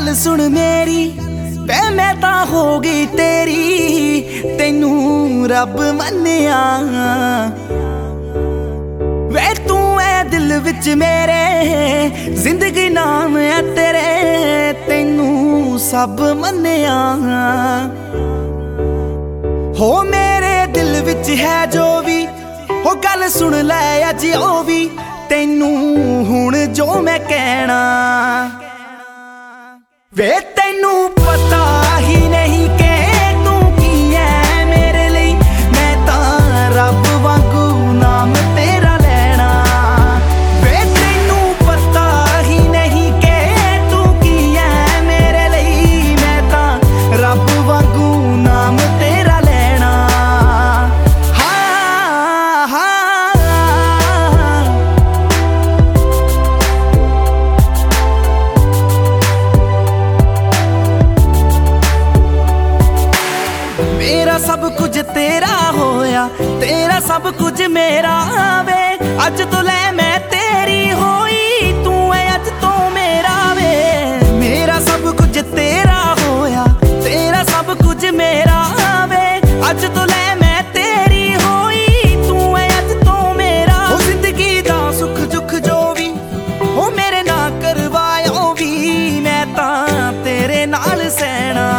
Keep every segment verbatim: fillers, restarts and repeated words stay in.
गल सुन मेरी वे मैं तां हो गई तेरी, तेनू रब मन्निया वे तू है दिल विच मेरे, जिंदगी नाम है तेरे, तेनू सब मन्निया। हो मेरे दिल विच है जो भी हो गल सुन लै अज ओ भी, तेनू हुण जो मैं कहना वे तैनू पता ही नहीं कि तू की है मेरे लिए, मैं तां रब वांगू नाम तेरा लेना। वे तैनू पता ही नहीं कि तू की है मेरे लिए, मैं तां रब वांगू नाम तेरा लेना। हाँ हाँ मेरा सब कुछ तेरा होया, तेरा सब कुछ मेरा वे, अज तो ले मैं तेरी होई, तू है अज तो मेरा वे। मेरा सब कुछ तेरा होया, तेरा सब कुछ मेरा वे, अज तो ले मैं तेरी होई, तू है अज तो मेरा। हो जिंदगी दा सुख दुख जो भी हो मेरे ना करवायो भी, मैं तां तेरे नाल सहना।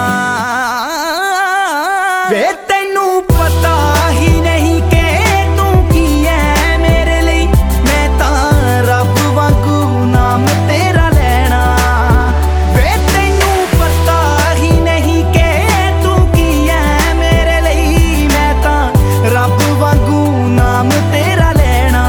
वे तैनू पता ही नहीं कि तू की है मेरे लिए, मैं तां रब वांगू नाम तेरा लेना। वे तैनू पता ही नहीं कि तू की है मेरे लिए, मैं तां रब वांगू नाम तेरा लेना।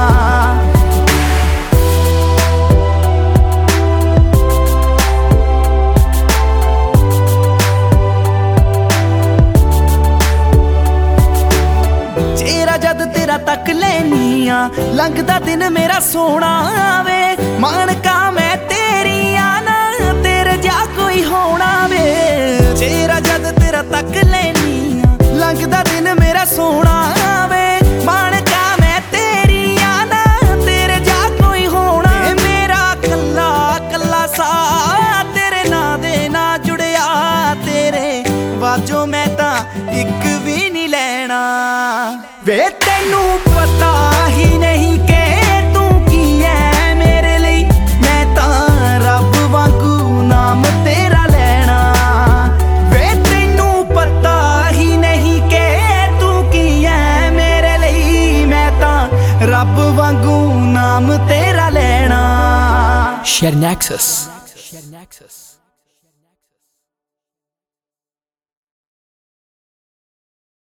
जद तेरा तक लेनी आ लंघदा दिन मेरा सोना वे, मानका मैं तेरी आना तेरे जा कोई होना वे। चेहरा जद तेरा तक लेनी आ लंघदा दिन मेरा सोना वे, मानका मैं तेरी आना तेरे जा कोई होना। मेरा कल्ला कल्ला सा तेरे ना दे ना जुड़िया, तेरे बाजो मैं तां इक भी नहीं लेना। वे तैनू पता ही नहीं कि तू की है मेरे लिए, मैं तां रब वांगू नाम तेरा लेना। वे तैनू पता ही नहीं कि तू की है मेरे लिए, मैं तां रब वांगू नाम तेरा लेना। Share Nexus.